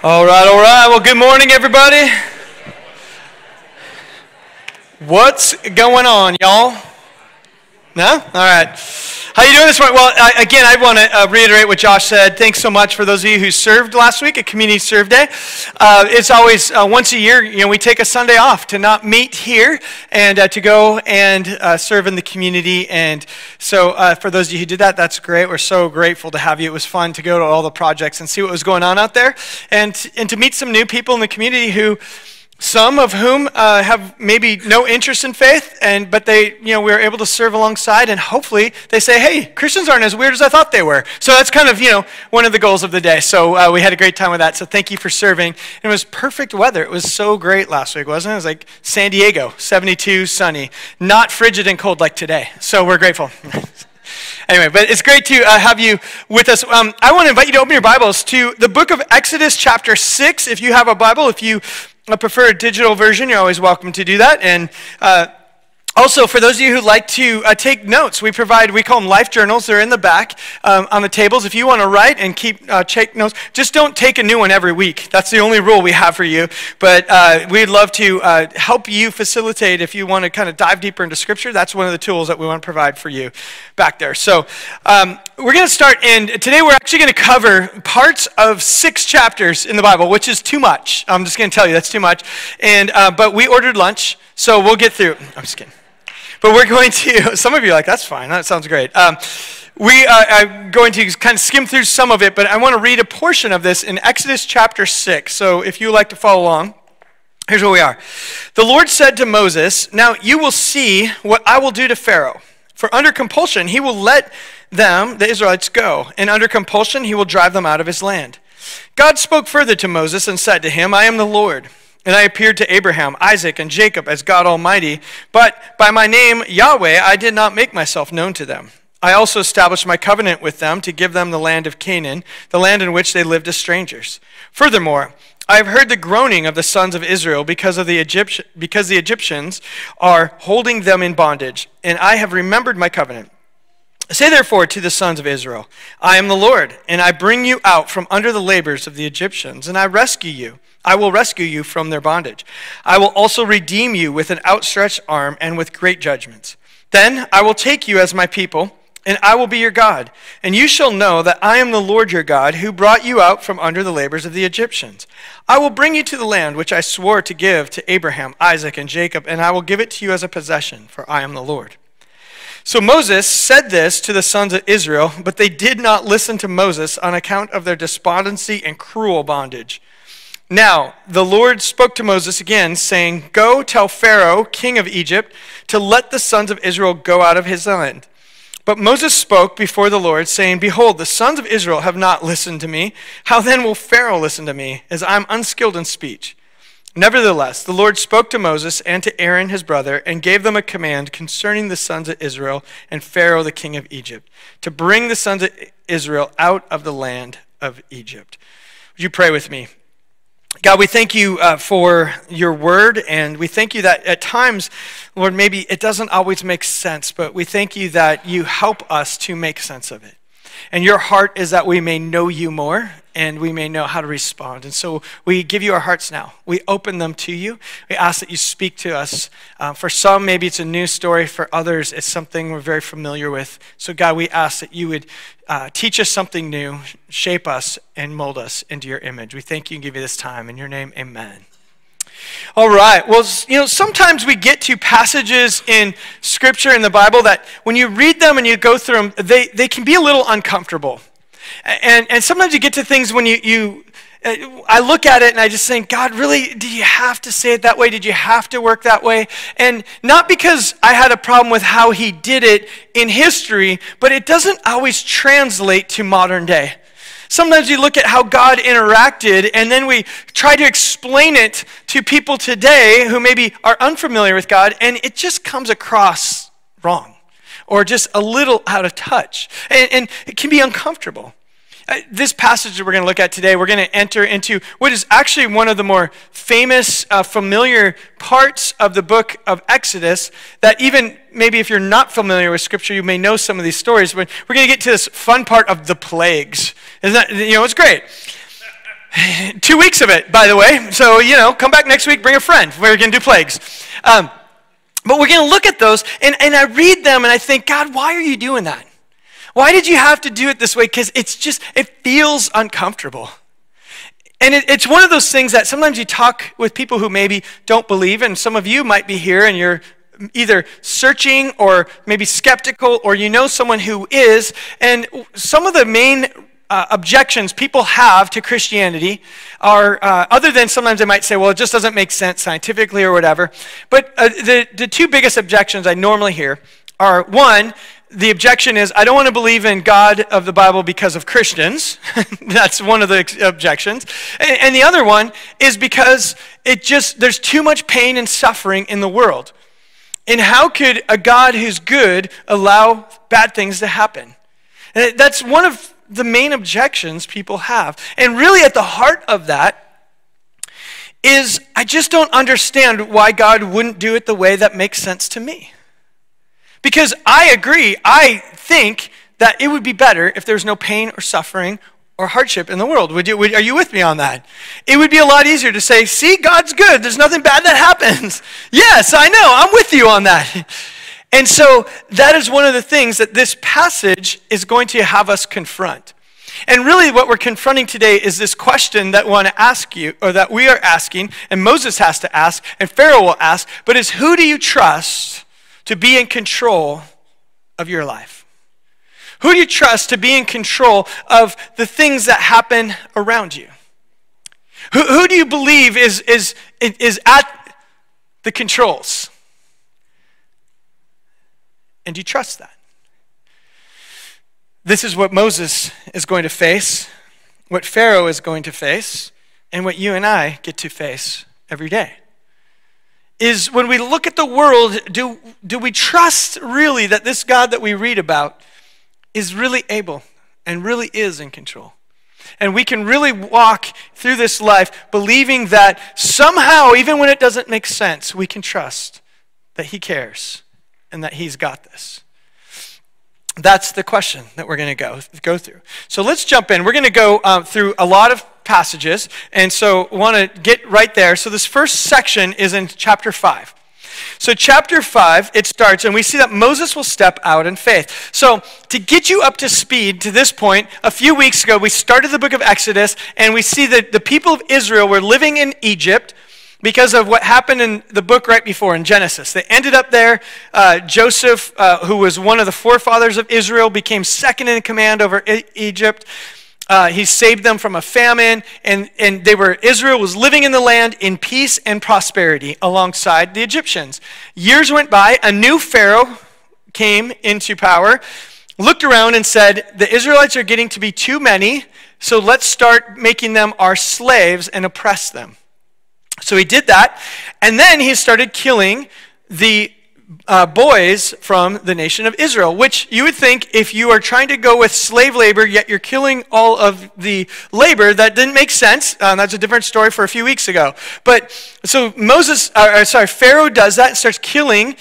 All right. Well, good morning, everybody. What's going on, y'all? No? All right. How you doing this morning? Well, I want to reiterate what Josh said. Thanks so much for those of you who served last week at Community Serve Day. It's always once a year, we take a Sunday off to not meet here and to go and serve in the community. And so for those of you who did that, that's great. We're so grateful to have you. It was fun to go to all the projects and see what was going on out there and to meet some new people in the community who, some of whom have maybe no interest in faith, but they, we were able to serve alongside, and hopefully they say, hey, Christians aren't as weird as I thought they were. So that's kind of, one of the goals of the day. So we had a great time with that. So thank you for serving. And it was perfect weather. It was so great last week, wasn't it? It was like San Diego, 72, sunny, not frigid and cold like today. So we're grateful. Anyway, but it's great to have you with us. I want to invite you to open your Bibles to the book of Exodus chapter 6. If you have a Bible, if you prefer a digital version, you're always welcome to do that. And also, for those of you who like to take notes, we call them life journals. They're in the back on the tables. If you want to write and take notes, just don't take a new one every week. That's the only rule we have for you. But we'd love to help you facilitate if you want to kind of dive deeper into Scripture. That's one of the tools that we want to provide for you back there. So we're going to start, and today we're actually going to cover parts of 6 chapters in the Bible, which is too much. I'm just going to tell you, that's too much. And but we ordered lunch, so we'll get through. I'm just kidding. But we're going to, some of you are like, that's fine, that sounds great. We are going to kind of skim through some of it, but I want to read a portion of this in Exodus chapter 6. So if you would like to follow along, here's where we are. The Lord said to Moses, "Now you will see what I will do to Pharaoh. For under compulsion he will let them, the Israelites, go, and under compulsion he will drive them out of his land." God spoke further to Moses and said to him, "I am the Lord. And I appeared to Abraham, Isaac, and Jacob as God Almighty, but by my name, Yahweh, I did not make myself known to them. I also established my covenant with them to give them the land of Canaan, the land in which they lived as strangers. Furthermore, I have heard the groaning of the sons of Israel because the Egyptians are holding them in bondage, and I have remembered my covenant. Say therefore to the sons of Israel, I am the Lord, and I bring you out from under the labors of the Egyptians, and I will rescue you from their bondage. I will also redeem you with an outstretched arm and with great judgments. Then I will take you as my people, and I will be your God. And you shall know that I am the Lord your God, who brought you out from under the labors of the Egyptians. I will bring you to the land which I swore to give to Abraham, Isaac, and Jacob, and I will give it to you as a possession, for I am the Lord." So Moses said this to the sons of Israel, but they did not listen to Moses on account of their despondency and cruel bondage. Now, the Lord spoke to Moses again, saying, "Go tell Pharaoh, king of Egypt, to let the sons of Israel go out of his land." But Moses spoke before the Lord, saying, "Behold, the sons of Israel have not listened to me. How then will Pharaoh listen to me, as I am unskilled in speech?" Nevertheless, the Lord spoke to Moses and to Aaron his brother, and gave them a command concerning the sons of Israel and Pharaoh the king of Egypt, to bring the sons of Israel out of the land of Egypt. Would you pray with me? God, we thank you for your word, and we thank you that at times, Lord, maybe it doesn't always make sense, but we thank you that you help us to make sense of it. And your heart is that we may know you more, and we may know how to respond. And so we give you our hearts now. We open them to you. We ask that you speak to us. For some, maybe it's a new story. For others, it's something we're very familiar with. So God, we ask that you would teach us something new, shape us, and mold us into your image. We thank you and give you this time. In your name, amen. All right. Well, sometimes we get to passages in Scripture in the Bible that when you read them and you go through them, they can be a little uncomfortable. And sometimes you get to things when I look at it and I just think, God, really, did you have to say it that way? Did you have to work that way? And not because I had a problem with how he did it in history, but it doesn't always translate to modern day. Sometimes you look at how God interacted, and then we try to explain it to people today who maybe are unfamiliar with God, and it just comes across wrong or just a little out of touch, and it can be uncomfortable. This passage that we're going to look at today, we're going to enter into what is actually one of the more famous, familiar parts of the book of Exodus that even maybe if you're not familiar with Scripture, you may know some of these stories, but we're going to get to this fun part of the plagues. Isn't that, it's great. 2 weeks of it, by the way. So, come back next week, bring a friend. We're going to do plagues. But we're going to look at those, and I read them, and I think, God, why are you doing that? Why did you have to do it this way? Because it feels uncomfortable. And it's one of those things that sometimes you talk with people who maybe don't believe, and some of you might be here and you're either searching or maybe skeptical, or you know someone who is, and some of the main objections people have to Christianity are, other than sometimes they might say, well, it just doesn't make sense scientifically or whatever, but the two biggest objections I normally hear are, one, the objection is, I don't want to believe in God of the Bible because of Christians. That's one of the objections. And the other one is because there's too much pain and suffering in the world. And how could a God who's good allow bad things to happen? And that's one of the main objections people have. And really at the heart of that is, I just don't understand why God wouldn't do it the way that makes sense to me. Because I agree, I think that it would be better if there was no pain or suffering or hardship in the world. Are you with me on that? It would be a lot easier to say, see, God's good. There's nothing bad that happens. Yes, I know. I'm with you on that. And so that is one of the things that this passage is going to have us confront. And really what we're confronting today is this question that we want to ask you, or that we are asking, and Moses has to ask, and Pharaoh will ask, but is, who do you trust to be in control of your life? Who do you trust to be in control of the things that happen around you? Who do you believe is at the controls? And do you trust that? This is what Moses is going to face, what Pharaoh is going to face, and what you and I get to face every day. Is when we look at the world, do we trust really that this God that we read about is really able and really is in control? And we can really walk through this life believing that somehow, even when it doesn't make sense, we can trust that he cares and that he's got this. That's the question that we're going to go through. So let's jump in. We're going to go through a lot of passages, and so I want to get right there. So this first section is in chapter 5. So chapter 5, it starts, and we see that Moses will step out in faith. So to get you up to speed to this point, a few weeks ago, we started the book of Exodus, and we see that the people of Israel were living in Egypt because of what happened in the book right before in Genesis. They ended up there. Joseph, who was one of the forefathers of Israel, became second in command over Egypt. He saved them from a famine, and Israel was living in the land in peace and prosperity alongside the Egyptians. Years went by, a new Pharaoh came into power, looked around and said, the Israelites are getting to be too many, so let's start making them our slaves and oppress them. So he did that, and then he started killing the boys from the nation of Israel, which you would think if you are trying to go with slave labor, yet you're killing all of the labor, that didn't make sense. That's a different story for a few weeks ago. But so Pharaoh does that and starts killing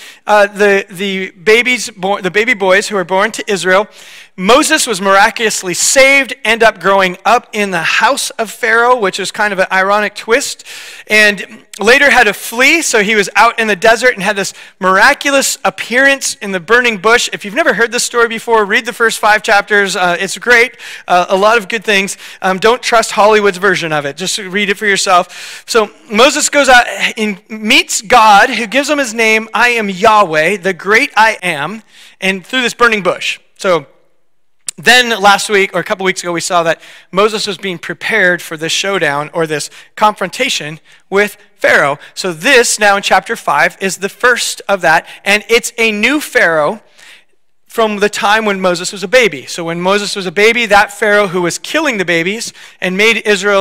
the baby boys who are born to Israel. Moses was miraculously saved, ended up growing up in the house of Pharaoh, which is kind of an ironic twist, and later had to flee, so he was out in the desert and had this miraculous appearance in the burning bush. If you've never heard this story before, read the first 5 chapters. It's great, a lot of good things. Don't trust Hollywood's version of it. Just read it for yourself. So Moses goes out and meets God, who gives him his name, I am Yahweh, the great I am, and through this burning bush. So then last week, or a couple weeks ago, we saw that Moses was being prepared for this showdown or this confrontation with Pharaoh. So this, now in chapter 5, is the first of that, and it's a new Pharaoh from the time when Moses was a baby. So when Moses was a baby, that Pharaoh who was killing the babies and made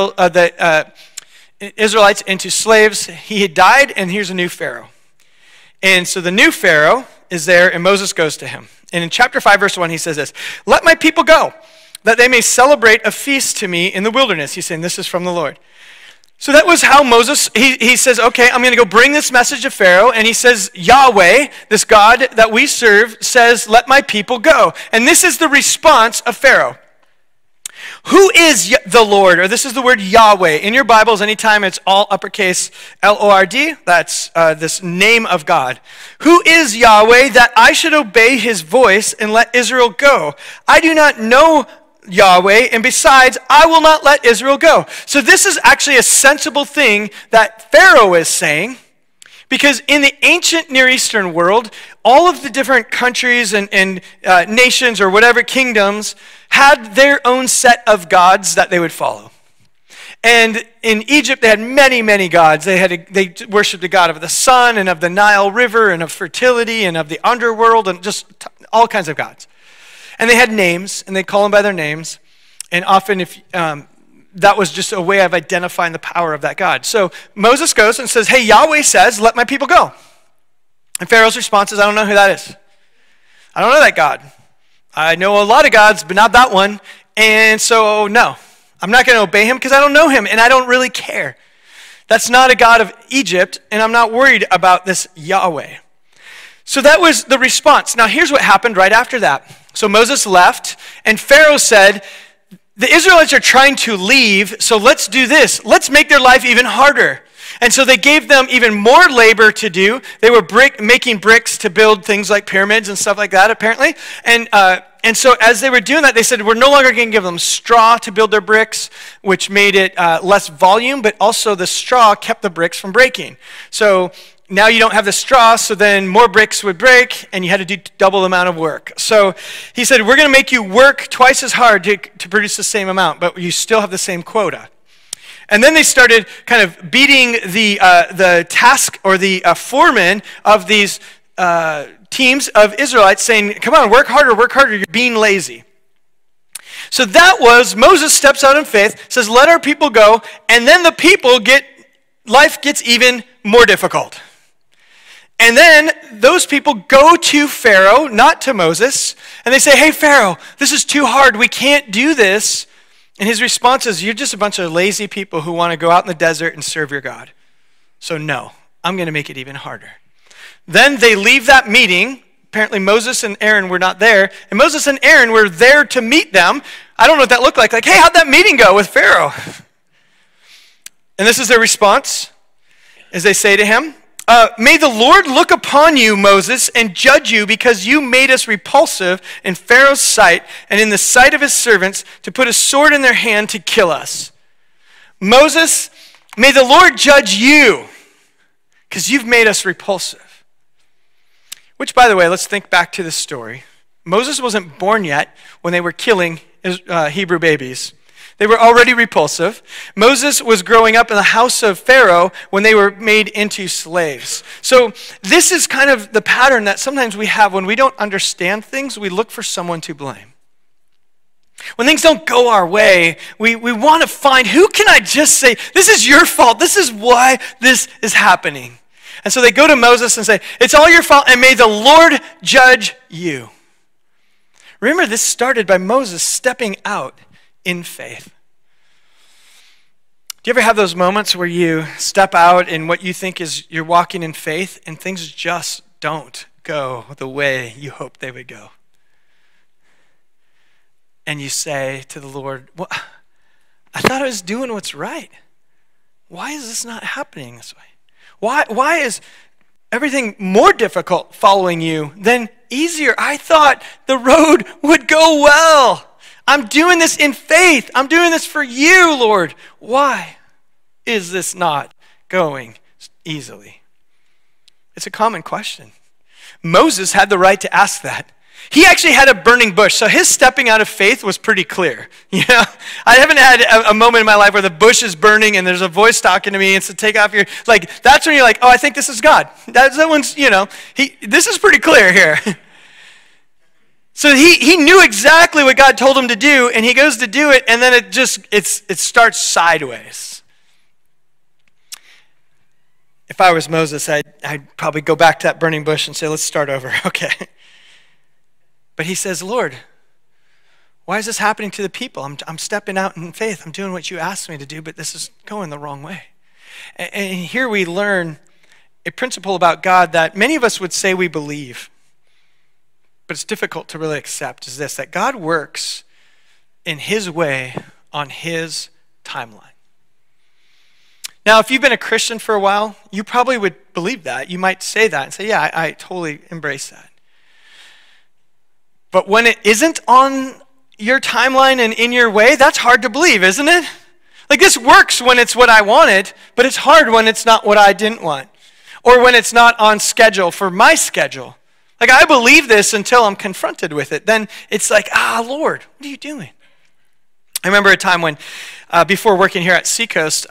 the Israelites into slaves, he had died, and here's a new Pharaoh. And so the new Pharaoh is there, and Moses goes to him. And in chapter 5, verse 1, he says this, let my people go, that they may celebrate a feast to me in the wilderness. He's saying this is from the Lord. So that was how Moses, he says, okay, I'm going to go bring this message to Pharaoh. And he says, Yahweh, this God that we serve, says, let my people go. And this is the response of Pharaoh. Who is the Lord? Or this is the word Yahweh. In your Bibles, anytime it's all uppercase Lord, that's this name of God. Who is Yahweh that I should obey his voice and let Israel go? I do not know Yahweh, and besides, I will not let Israel go. So this is actually a sensible thing that Pharaoh is saying, because in the ancient Near Eastern world, all of the different countries and nations or whatever kingdoms had their own set of gods that they would follow. And in Egypt, they had many, many gods. They worshipped the god of the sun and of the Nile River and of fertility and of the underworld and just all kinds of gods. And they had names, and they'd call them by their names. And often, if that was just a way of identifying the power of that God. So Moses goes and says, hey, Yahweh says, let my people go. And Pharaoh's response is, I don't know who that is. I don't know that God. I know a lot of gods, but not that one. And so, no, I'm not going to obey him because I don't know him, and I don't really care. That's not a God of Egypt, and I'm not worried about this Yahweh. So that was the response. Now, here's what happened right after that. So Moses left, and Pharaoh said, the Israelites are trying to leave, so let's do this. Let's make their life even harder. And so they gave them even more labor to do. They were making bricks to build things like pyramids and stuff like that, apparently. And so as they were doing that, they said, we're no longer going to give them straw to build their bricks, which made it less volume, but also the straw kept the bricks from breaking. So now you don't have the straw, so then more bricks would break, and you had to do double the amount of work. So he said, we're going to make you work twice as hard to produce the same amount, but you still have the same quota. And then they started kind of beating the task or the foreman of these teams of Israelites, saying, come on, work harder, you're being lazy. So that was, Moses steps out in faith, says, let our people go, and then the people life gets even more difficult. And then those people go to Pharaoh, not to Moses, and they say, hey, Pharaoh, this is too hard. We can't do this. And his response is, you're just a bunch of lazy people who want to go out in the desert and serve your God. So no, I'm going to make it even harder. Then they leave that meeting. Apparently Moses and Aaron were not there. And Moses and Aaron were there to meet them. I don't know what that looked like. Like, hey, how'd that meeting go with Pharaoh? And this is their response as they say to him, may the Lord look upon you, Moses, and judge you because you made us repulsive in Pharaoh's sight and in the sight of his servants to put a sword in their hand to kill us. Moses, may the Lord judge you because you've made us repulsive. Which, by the way, let's think back to this story. Moses wasn't born yet when they were killing Hebrew babies. They were already repulsive. Moses was growing up in the house of Pharaoh when they were made into slaves. So this is kind of the pattern that sometimes we have when we don't understand things, we look for someone to blame. When things don't go our way, we want to find, who can I just say, this is your fault, this is why this is happening. And so they go to Moses and say, it's all your fault, and may the Lord judge you. Remember, this started by Moses stepping out in faith. Do you ever have those moments where you step out in what you think is you're walking in faith and things just don't go the way you hoped they would go? And you say to the Lord, well, I thought I was doing what's right. Why is this not happening this way? Why is everything more difficult following you than easier? I thought the road would go well. I'm doing this in faith. I'm doing this for you, Lord. Why is this not going easily? It's a common question. Moses had the right to ask that. He actually had a burning bush, so his stepping out of faith was pretty clear. You know, I haven't had a moment in my life where the bush is burning and there's a voice talking to me and to take off your, like, that's when you're like, oh, I think this is God. That one's, you know, this is pretty clear here. So he knew exactly what God told him to do, and he goes to do it, and then it starts sideways. If I was Moses, I'd probably go back to that burning bush and say, let's start over, okay. But he says, Lord, why is this happening to the people? I'm stepping out in faith. I'm doing what you asked me to do, but this is going the wrong way. And here we learn a principle about God that many of us would say we believe, but it's difficult to really accept, is this, that God works in his way on his timeline. Now, if you've been a Christian for a while, you probably would believe that. You might say that and say, yeah, I totally embrace that. But when it isn't on your timeline and in your way, that's hard to believe, isn't it? Like, this works when it's what I wanted, but it's hard when it's not what I didn't want. Or when it's not on schedule for my schedule. Like, I believe this until I'm confronted with it. Then it's like, Lord, what are you doing? I remember a time when, before working here at Seacoast,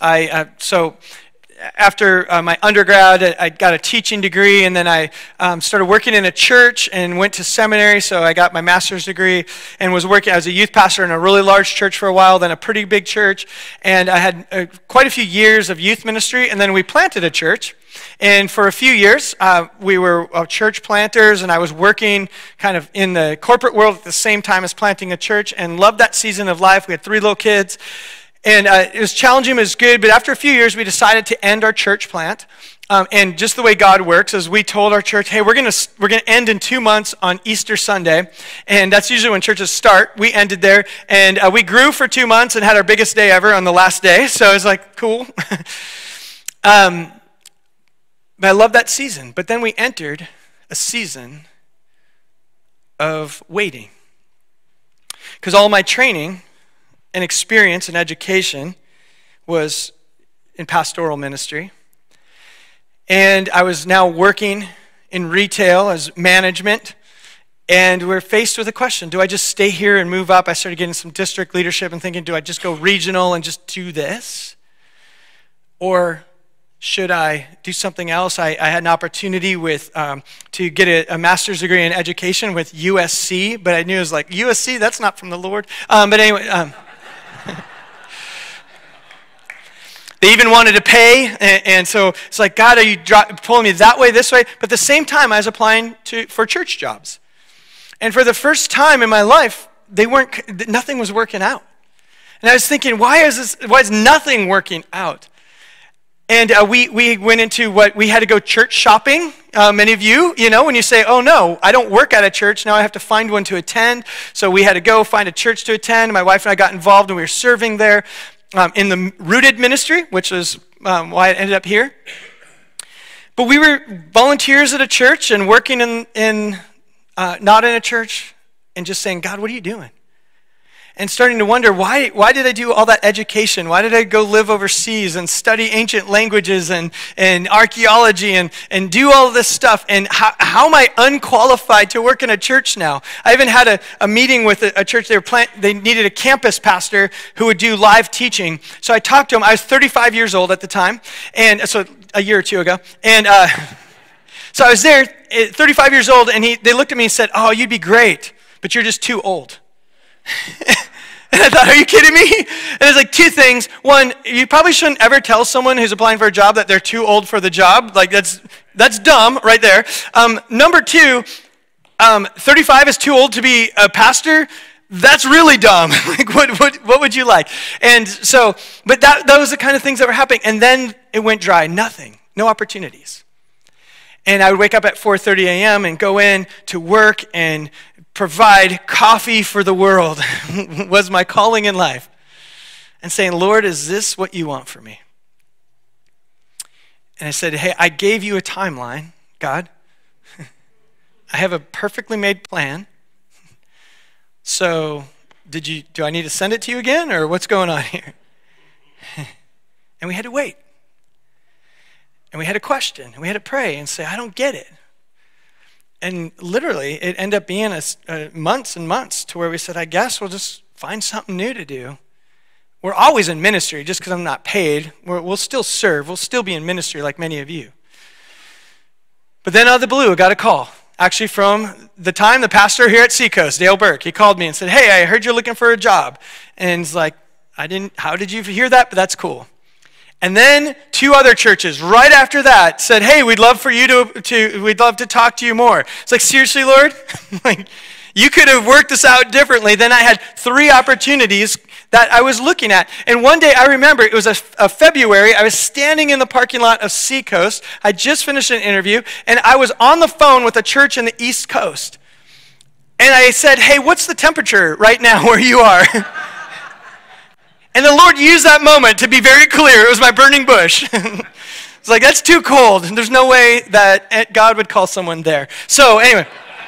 after my undergrad, I got a teaching degree, and then I started working in a church and went to seminary, so I got my master's degree and was working as a youth pastor in a really large church for a while, then a pretty big church, and I had quite a few years of youth ministry, and then we planted a church. And for a few years, we were church planters, and I was working kind of in the corporate world at the same time as planting a church, and loved that season of life. We had 3 little kids, and it was challenging, it was good, but after a few years, we decided to end our church plant. And just the way God works is we told our church, hey, we're gonna end in 2 months on Easter Sunday, and that's usually when churches start. We ended there, and we grew for 2 months and had our biggest day ever on the last day, so it was like, cool. But I love that season. But then we entered a season of waiting. Because all my training and experience and education was in pastoral ministry. And I was now working in retail as management. And we're faced with a question, do I just stay here and move up? I started getting some district leadership and thinking, do I just go regional and just do this? Or should I do something else? I had an opportunity to get a master's degree in education with USC, but I knew it was like, USC, that's not from the Lord. But anyway, they even wanted to pay, and so it's like, God, are you pulling me that way, this way? But at the same time, I was applying for church jobs. And for the first time in my life, nothing was working out. And I was thinking, why is nothing working out? And we went into we had to go church shopping. Many of you, when you say, oh no, I don't work at a church, now I have to find one to attend. So we had to go find a church to attend. My wife and I got involved, and we were serving there in the Rooted ministry, which is why I ended up here. But we were volunteers at a church and working not in a church, and just saying, God, what are you doing? And starting to wonder, why did I do all that education? Why did I go live overseas and study ancient languages and archaeology and do all this stuff? And how am I unqualified to work in a church now? I even had a meeting with a church. They needed a campus pastor who would do live teaching. So I talked to him. I was 35 years old at the time, and so a year or two ago. And so I was there, 35 years old, and they looked at me and said, oh, you'd be great, but you're just too old. And I thought, are you kidding me? And there's like 2 things. One, you probably shouldn't ever tell someone who's applying for a job that they're too old for the job. Like, that's dumb right there. Number 2, 35 is too old to be a pastor. That's really dumb. Like, what would you like? And so, but that was the kind of things that were happening. And then it went dry. Nothing. No opportunities. And I would wake up at 4:30 a.m. and go in to work and provide coffee for the world was my calling in life. And saying, Lord, is this what you want for me? And I said, hey, I gave you a timeline, God. I have a perfectly made plan. So do I need to send it to you again, or what's going on here? And we had to wait. And we had to question, and we had to pray and say, I don't get it. And literally, it ended up being months and months to where we said, I guess we'll just find something new to do. We're always in ministry, just because I'm not paid. We'll still serve. We'll still be in ministry like many of you. But then out of the blue, I got a call. Actually, from the pastor here at Seacoast, Dale Burke, he called me and said, hey, I heard you're looking for a job. And he's like, how did you hear that? But that's cool. And then 2 other churches right after that said, hey, we'd love for you we'd love to talk to you more. It's like, seriously, Lord? Like, you could have worked this out differently. Then I had 3 opportunities that I was looking at. And one day, I remember, it was a February, I was standing in the parking lot of Seacoast. I just finished an interview, and I was on the phone with a church in the East Coast. And I said, hey, what's the temperature right now where you are? And the Lord used that moment to be very clear. It was my burning bush. It's like, that's too cold. There's no way that God would call someone there. So anyway.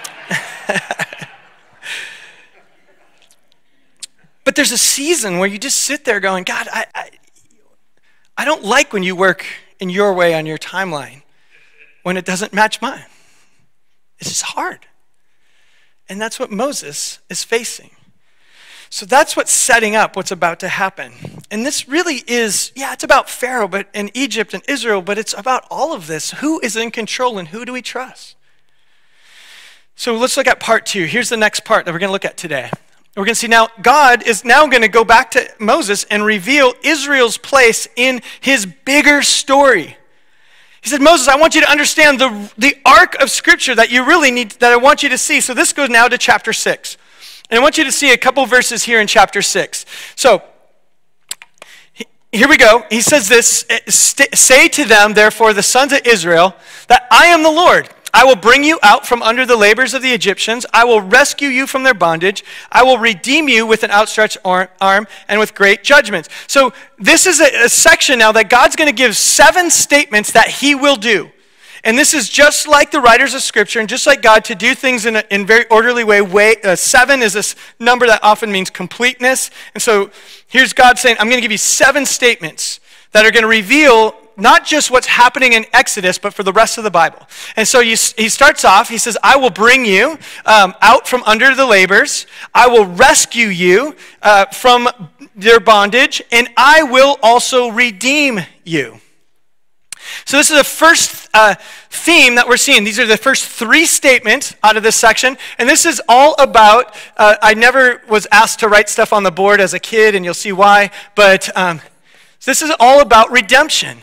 But there's a season where you just sit there going, God, I don't like when you work in your way on your timeline when it doesn't match mine. It's just hard. And that's what Moses is facing. So that's what's setting up what's about to happen. And this really is, it's about Pharaoh and Egypt and Israel, but it's about all of this. Who is in control and who do we trust? So let's look at part 2. Here's the next part that we're going to look at today. We're going to see now, God is now going to go back to Moses and reveal Israel's place in his bigger story. He said, Moses, I want you to understand the arc of Scripture that you really need, that I want you to see. So this goes now to chapter 6. And I want you to see a couple verses here in chapter 6. So, here we go. He says this, say to them, therefore, the sons of Israel, that I am the Lord. I will bring you out from under the labors of the Egyptians. I will rescue you from their bondage. I will redeem you with an outstretched arm and with great judgments. So this is a section now that God's going to give 7 statements that he will do. And this is just like the writers of Scripture and just like God to do things in a very orderly way. 7 is this number that often means completeness. And so here's God saying, I'm going to give you 7 statements that are going to reveal not just what's happening in Exodus, but for the rest of the Bible. And so he starts off, he says, I will bring you out from under the labors. I will rescue you from their bondage, and I will also redeem you. So this is the first theme that we're seeing. These are the first 3 statements out of this section. And this is all about, I never was asked to write stuff on the board as a kid, and you'll see why. But this is all about redemption.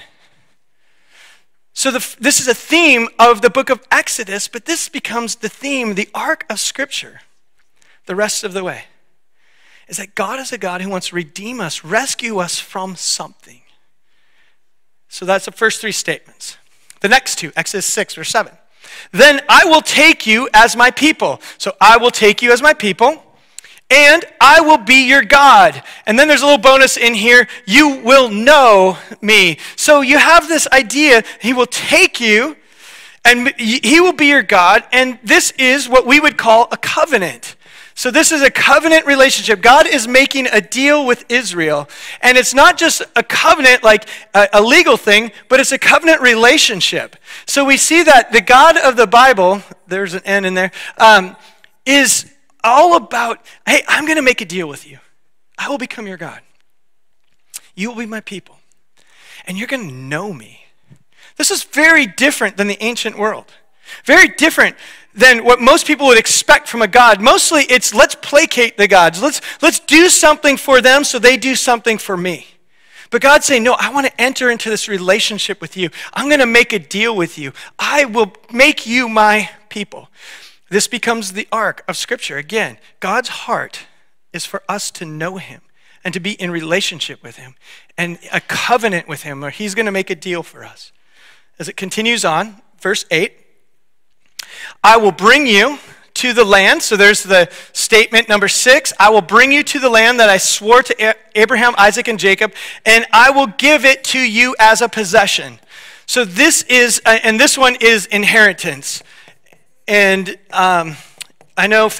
So this is a theme of the book of Exodus, but this becomes the theme, the arc of Scripture, the rest of the way. Is that God is a God who wants to redeem us, rescue us from something. So that's the first 3 statements. The next 2, Exodus 6, verse 7. Then I will take you as my people. So I will take you as my people, and I will be your God. And then there's a little bonus in here, you will know me. So you have this idea, he will take you, and he will be your God, and this is what we would call a covenant. So this is a covenant relationship. God is making a deal with Israel. And it's not just a covenant like a legal thing, but it's a covenant relationship. So we see that the God of the Bible, there's an N in there, is all about, hey, I'm going to make a deal with you. I will become your God. You will be my people. And you're going to know me. This is very different than the ancient world. Very different than what most people would expect from a God. Mostly it's let's placate the gods. Let's do something for them so they do something for me. But God's saying, no, I want to enter into this relationship with you. I'm going to make a deal with you. I will make you my people. This becomes the arc of Scripture. Again, God's heart is for us to know him and to be in relationship with him and a covenant with him where he's going to make a deal for us. As it continues on, verse 8, I will bring you to the land. So there's the statement number 6. I will bring you to the land that I swore to Abraham, Isaac, and Jacob, and I will give it to you as a possession. So this is, and this one is inheritance. And I know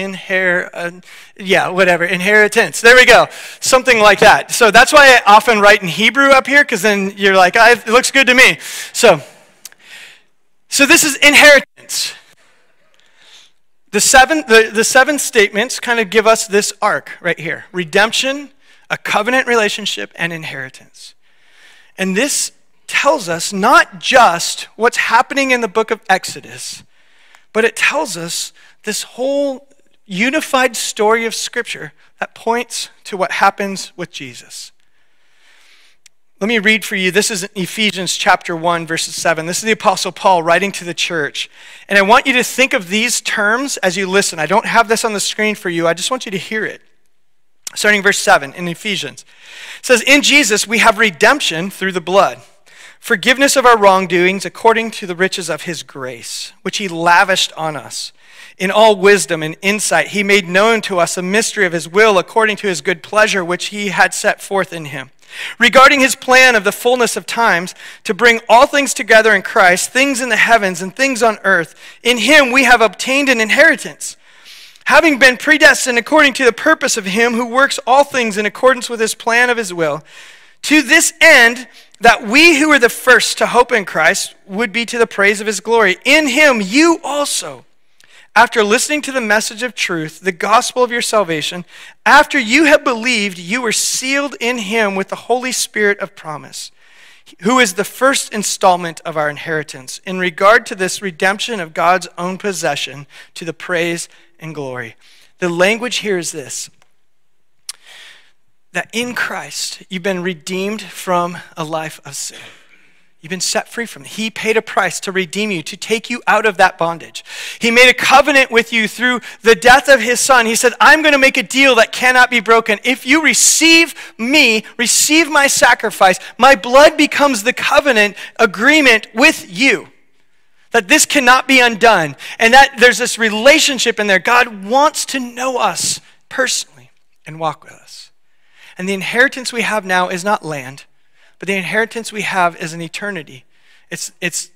inheritance. There we go. Something like that. So that's why I often write in Hebrew up here, because then you're like, it looks good to me. So this is inheritance. The 7 statements kind of give us this arc right here. Redemption, a covenant relationship, and inheritance. And this tells us not just what's happening in the book of Exodus, but it tells us this whole unified story of Scripture that points to what happens with Jesus. Let me read for you. This is Ephesians chapter 1, verses 7. This is the Apostle Paul writing to the church. And I want you to think of these terms as you listen. I don't have this on the screen for you. I just want you to hear it. Starting verse 7 in Ephesians. It says, in Jesus we have redemption through the blood, forgiveness of our wrongdoings according to the riches of his grace, which he lavished on us. In all wisdom and insight, he made known to us a mystery of his will according to his good pleasure, which he had set forth in him. Regarding his plan of the fullness of times, to bring all things together in Christ, things in the heavens and things on earth. In him we have obtained an inheritance, having been predestined according to the purpose of him who works all things in accordance with his plan of his will, to this end that we who were the first to hope in Christ would be to the praise of his glory. In him you also, after listening to the message of truth, the gospel of your salvation, after you have believed, you were sealed in him with the Holy Spirit of promise, who is the first installment of our inheritance, in regard to this redemption of God's own possession, to the praise and glory. The language here is this: that in Christ you've been redeemed from a life of sin. You've been set free from it. He paid a price to redeem you, to take you out of that bondage. He made a covenant with you through the death of his son. He said, I'm going to make a deal that cannot be broken. If you receive me, receive my sacrifice, my blood becomes the covenant agreement with you. That this cannot be undone. And that there's this relationship in there. God wants to know us personally and walk with us. And the inheritance we have now is not land, but the inheritance we have is an eternity. It's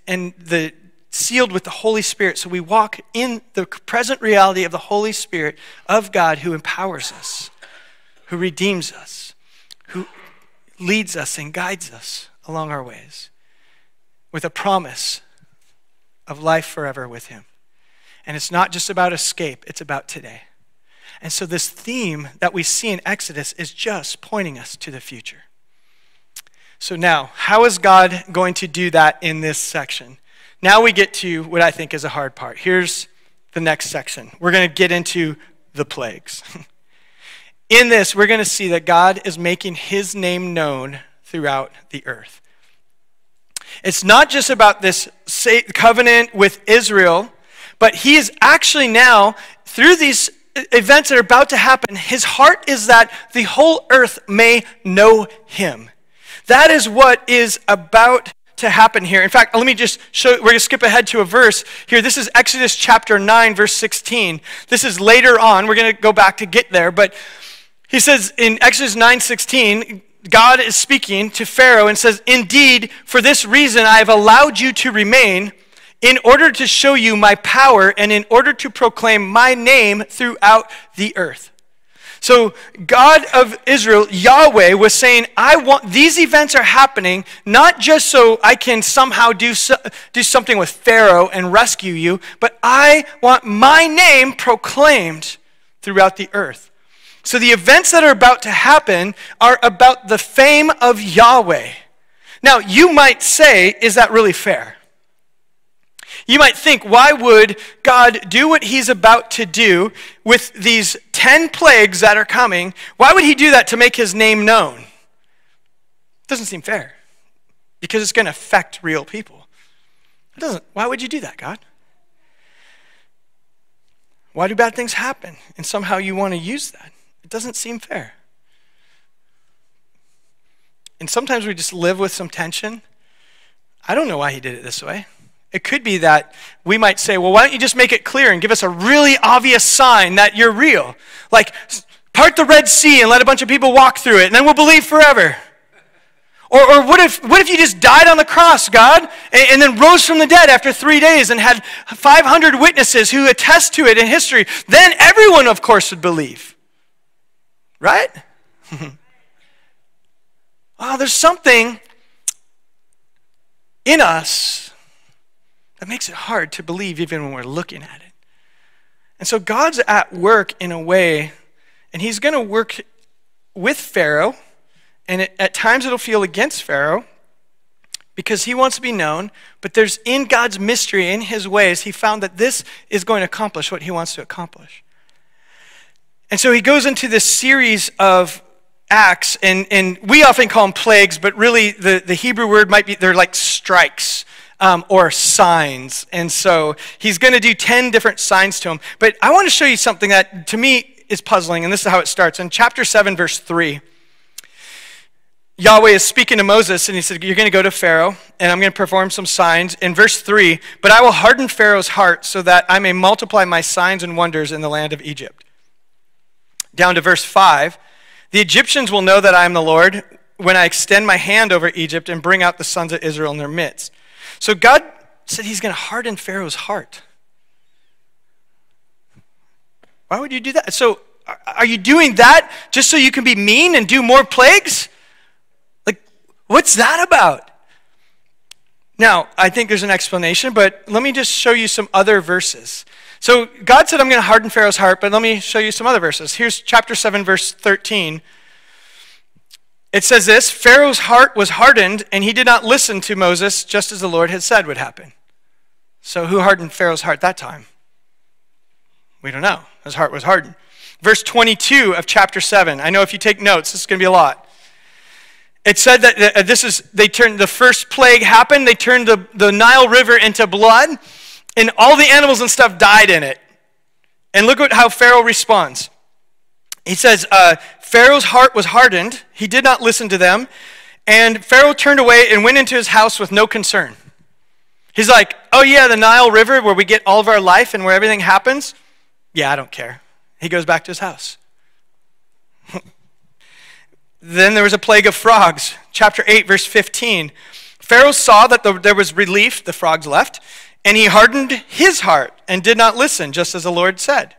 sealed with the Holy Spirit. So we walk in the present reality of the Holy Spirit of God, who empowers us, who redeems us, who leads us and guides us along our ways, with a promise of life forever with him. And it's not just about escape, it's about today. And so this theme that we see in Exodus is just pointing us to the future. So now, how is God going to do that in this section? Now we get to what I think is a hard part. Here's the next section. We're going to get into the plagues. In this, we're going to see that God is making his name known throughout the earth. It's not just about this covenant with Israel, but he is actually now, through these events that are about to happen, his heart is that the whole earth may know him. That is what is about to happen here. In fact, let me just show, we're going to skip ahead to a verse here. This is Exodus chapter 9, verse 16. This is later on. We're going to go back to get there. But he says in Exodus 9:16, God is speaking to Pharaoh and says, indeed, for this reason I have allowed you to remain, in order to show you my power and in order to proclaim my name throughout the earth. So God of Israel, Yahweh, was saying, these events are happening not just so I can somehow do something with Pharaoh and rescue you, but I want my name proclaimed throughout the earth. So the events that are about to happen are about the fame of Yahweh. Now, you might say, is that really fair? You might think, why would God do what he's about to do with these 10 plagues that are coming? Why would he do that to make his name known? It doesn't seem fair, because it's going to affect real people. Why would you do that, God? Why do bad things happen? And somehow you want to use that. It doesn't seem fair. And sometimes we just live with some tension. I don't know why he did it this way. It could be that we might say, well, why don't you just make it clear and give us a really obvious sign that you're real? Like, part the Red Sea and let a bunch of people walk through it, and then we'll believe forever. Or what if you just died on the cross, God, and then rose from the dead after 3 days and had 500 witnesses who attest to it in history? Then everyone, of course, would believe. Right? Well, there's something in us that makes it hard to believe even when we're looking at it. And so God's at work in a way, and he's going to work with Pharaoh, and at times it'll feel against Pharaoh because he wants to be known, but there's in God's mystery, in his ways, he found that this is going to accomplish what he wants to accomplish. And so he goes into this series of acts, and we often call them plagues, but really the Hebrew word might be, they're like strikes. Or signs. And so he's going to do 10 different signs to him. But I want to show you something that to me is puzzling, and this is how it starts. In chapter 7, verse 3, Yahweh is speaking to Moses, and he said, you're going to go to Pharaoh, and I'm going to perform some signs. In verse 3, but I will harden Pharaoh's heart so that I may multiply my signs and wonders in the land of Egypt. Down to verse 5, the Egyptians will know that I am the Lord when I extend my hand over Egypt and bring out the sons of Israel in their midst. So God said he's going to harden Pharaoh's heart. Why would you do that? So are you doing that just so you can be mean and do more plagues? Like, what's that about? Now, I think there's an explanation, but let me just show you some other verses. So God said, I'm going to harden Pharaoh's heart, but let me show you some other verses. Here's chapter 7, verse 13. It says this, Pharaoh's heart was hardened, and he did not listen to Moses, just as the Lord had said would happen. So who hardened Pharaoh's heart that time? We don't know. His heart was hardened. Verse 22 of chapter 7. I know if you take notes, this is going to be a lot. It said that they turned, the first plague happened, they turned the Nile River into blood, and all the animals and stuff died in it. And look at how Pharaoh responds. He says, Pharaoh's heart was hardened. He did not listen to them. And Pharaoh turned away and went into his house with no concern. He's like, oh yeah, the Nile River where we get all of our life and where everything happens. Yeah, I don't care. He goes back to his house. Then there was a plague of frogs. Chapter 8, verse 15. Pharaoh saw that there was relief, the frogs left, and he hardened his heart and did not listen, just as the Lord said.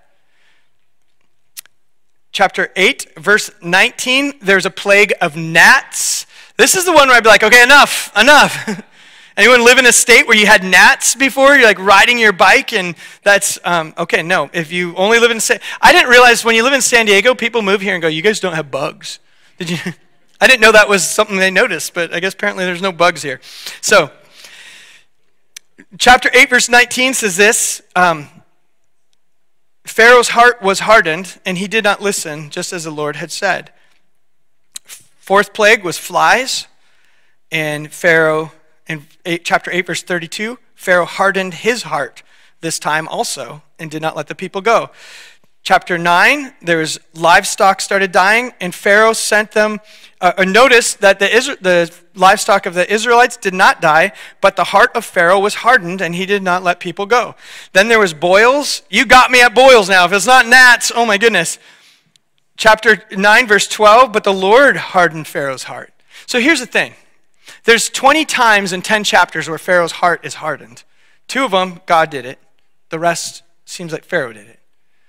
Chapter 8, verse 19, there's a plague of gnats. This is the one where I'd be like, okay, enough. Anyone live in a state where you had gnats before? You're like riding your bike and that's, okay, no. If you only live in, I didn't realize when you live in San Diego, people move here and go, you guys don't have bugs. Did you? I didn't know that was something they noticed, but I guess apparently there's no bugs here. So, chapter 8, verse 19 says this, Pharaoh's heart was hardened, and he did not listen, just as the Lord had said. Fourth plague was flies, and Pharaoh, in chapter 8, verse 32, Pharaoh hardened his heart this time also, and did not let the people go. Chapter 9, there was livestock started dying, and Pharaoh sent them, notice that the livestock of the Israelites did not die, but the heart of Pharaoh was hardened, and he did not let people go. Then there was boils. You got me at boils now. If it's not gnats, oh my goodness. Chapter 9, verse 12, but the Lord hardened Pharaoh's heart. So here's the thing. There's 20 times in 10 chapters where Pharaoh's heart is hardened. 2 of them, God did it. The rest seems like Pharaoh did it.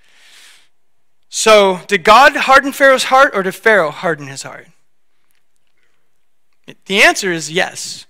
So, did God harden Pharaoh's heart, or did Pharaoh harden his heart? The answer is yes.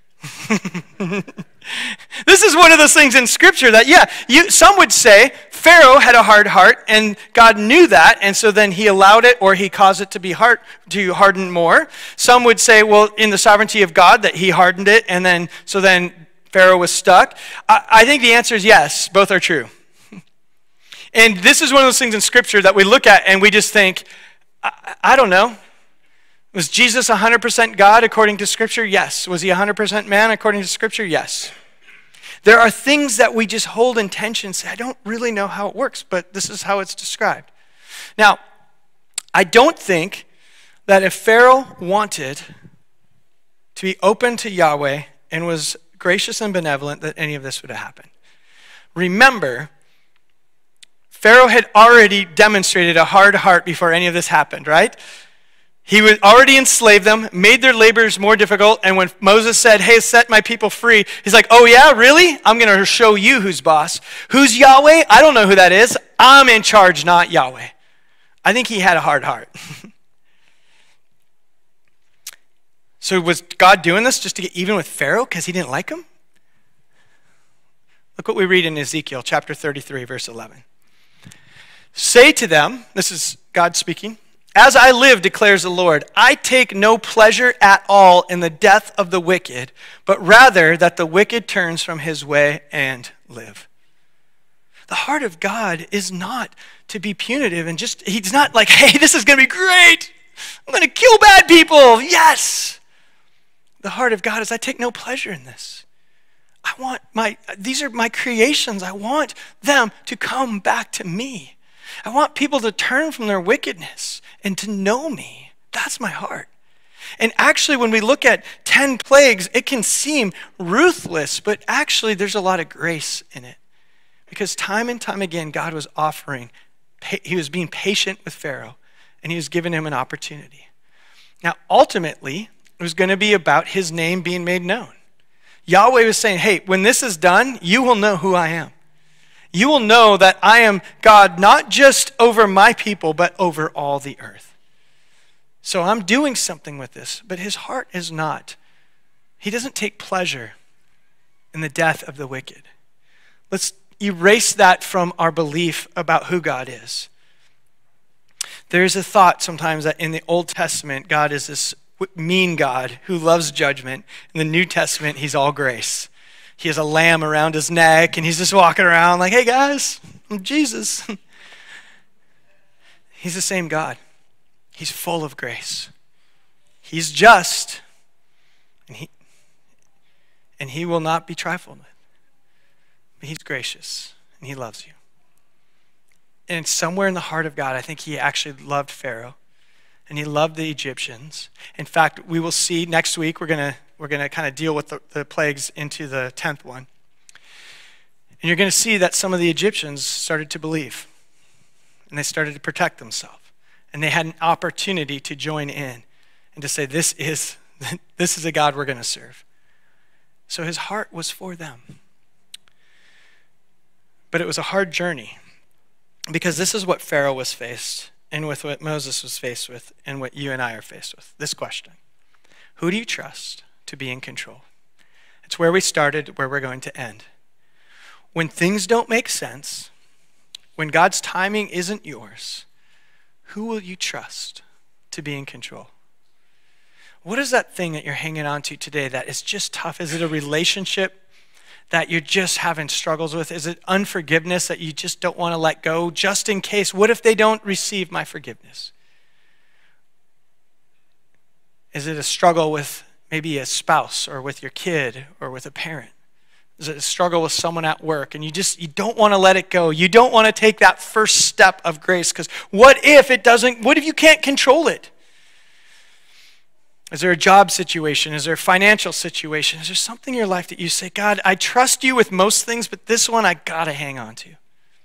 This is one of those things in Scripture that, some would say Pharaoh had a hard heart, and God knew that, and so then he allowed it, or he caused it to harden more. Some would say, well, in the sovereignty of God, that he hardened it, and then Pharaoh was stuck. I think the answer is yes, both are true. And this is one of those things in Scripture that we look at and we just think, I don't know. Was Jesus 100% God according to Scripture? Yes. Was he 100% man according to Scripture? Yes. There are things that we just hold in tension and say, I don't really know how it works, but this is how it's described. Now, I don't think that if Pharaoh wanted to be open to Yahweh and was gracious and benevolent, that any of this would have happened. Remember, Pharaoh had already demonstrated a hard heart before any of this happened, right? He would already enslaved them, made their labors more difficult, and when Moses said, hey, set my people free, he's like, oh yeah, really? I'm going to show you who's boss. Who's Yahweh? I don't know who that is. I'm in charge, not Yahweh. I think he had a hard heart. So was God doing this just to get even with Pharaoh because he didn't like him? Look what we read in Ezekiel chapter 33, verse 11. Say to them, this is God speaking, as I live, declares the Lord, I take no pleasure at all in the death of the wicked, but rather that the wicked turns from his way and live. The heart of God is not to be punitive and he's not like, hey, this is going to be great. I'm going to kill bad people. Yes. The heart of God is I take no pleasure in this. These are my creations. I want them to come back to me. I want people to turn from their wickedness and to know me. That's my heart. And actually, when we look at 10 plagues, it can seem ruthless, but actually there's a lot of grace in it. Because time and time again, God was he was being patient with Pharaoh, and he was giving him an opportunity. Now, ultimately, it was going to be about his name being made known. Yahweh was saying, hey, when this is done, you will know who I am. You will know that I am God, not just over my people, but over all the earth. So I'm doing something with this, but his heart is not. He doesn't take pleasure in the death of the wicked. Let's erase that from our belief about who God is. There's a thought sometimes that in the Old Testament, God is this mean God who loves judgment. In the New Testament, he's all grace. He has a lamb around his neck, and he's just walking around like, hey guys, I'm Jesus. He's the same God. He's full of grace. He's just, and he will not be trifled with. But he's gracious, and he loves you. And somewhere in the heart of God, I think he actually loved Pharaoh, and he loved the Egyptians. In fact, we will see next week, we're going to kind of deal with the plagues into the 10th one. And you're going to see that some of the Egyptians started to believe, and they started to protect themselves. And they had an opportunity to join in and to say, this is a God we're going to serve. So his heart was for them. But it was a hard journey, because this is what Pharaoh was faced, and with what Moses was faced with, and what you and I are faced with. This question: who do you trust to be in control? It's where we started, where we're going to end. When things don't make sense, when God's timing isn't yours, who will you trust to be in control? What is that thing that you're hanging on to today that is just tough? Is it a relationship that you're just having struggles with? Is it unforgiveness that you just don't want to let go just in case? What if they don't receive my forgiveness? Is it a struggle with maybe a spouse or with your kid or with a parent? Is it a struggle with someone at work and you don't want to let it go? You don't want to take that first step of grace because what if you can't control it? Is there a job situation? Is there a financial situation? Is there something in your life that you say, God, I trust you with most things, but this one I got to hang on to?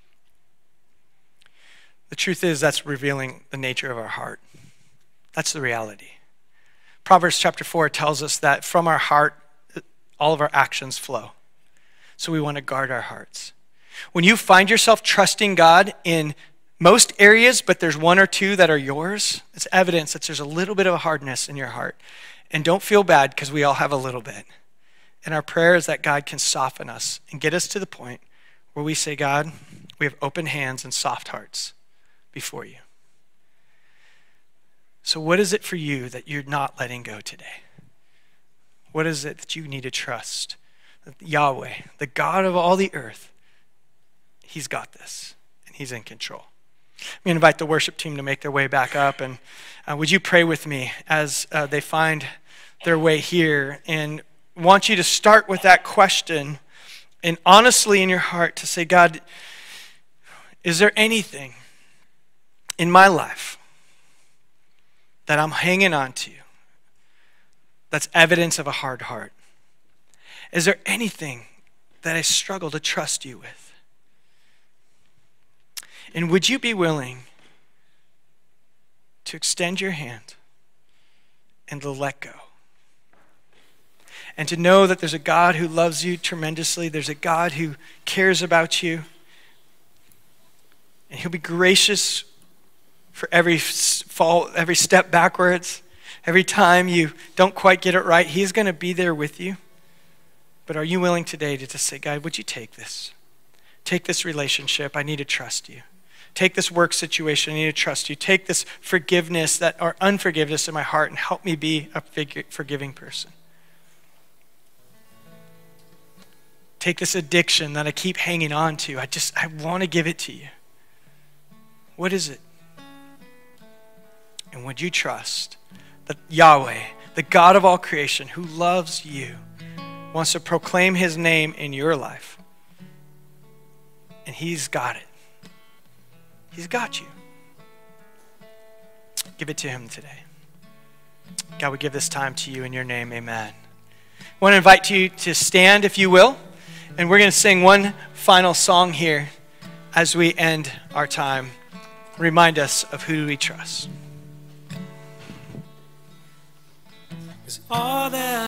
The truth is that's revealing the nature of our heart. That's the reality. Proverbs chapter 4 tells us that from our heart, all of our actions flow. So we want to guard our hearts. When you find yourself trusting God in most areas, but there's one or two that are yours, it's evidence that there's a little bit of a hardness in your heart. And don't feel bad, because we all have a little bit. And our prayer is that God can soften us and get us to the point where we say, God, we have open hands and soft hearts before you. So what is it for you that you're not letting go today? What is it that you need to trust? That Yahweh, the God of all the earth, he's got this, and he's in control. I'm going to invite the worship team to make their way back up, and would you pray with me as they find their way here, and want you to start with that question, and honestly in your heart to say, God, is there anything in my life that I'm hanging on to that's evidence of a hard heart? Is there anything that I struggle to trust you with? And would you be willing to extend your hand and to let go? And to know that there's a God who loves you tremendously. There's a God who cares about you. And he'll be gracious for every fall, every step backwards. Every time you don't quite get it right, he's going to be there with you. But are you willing today to just say, God, would you take this? Take this relationship. I need to trust you. Take this work situation. I need to trust you. Take this forgiveness or unforgiveness in my heart and help me be a forgiving person. Take this addiction that I keep hanging on to. I want to give it to you. What is it? And would you trust that Yahweh, the God of all creation, who loves you, wants to proclaim his name in your life? And he's got it. He's got you. Give it to him today. God, we give this time to you in your name. Amen. I want to invite you to stand, if you will, and we're going to sing one final song here as we end our time. Remind us of who we trust. Is all that